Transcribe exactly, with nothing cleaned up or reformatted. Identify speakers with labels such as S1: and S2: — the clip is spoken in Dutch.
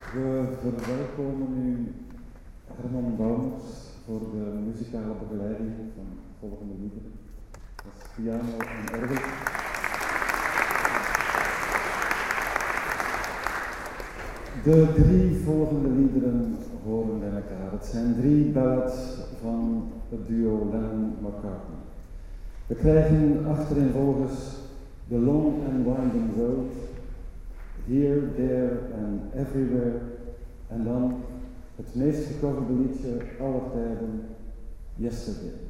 S1: We verwelkomen nu Herman Baumers voor de muzikale begeleiding van volgende liederen. Dat is piano en orgel. De drie volgende liederen horen bij elkaar. Het zijn drie ballads van het duo Lennon-McCartney. We krijgen achtereenvolgens The Long and Winding Road, Here, There and Everywhere, en dan het meest gecoverde liedje aller tijden, Yesterday.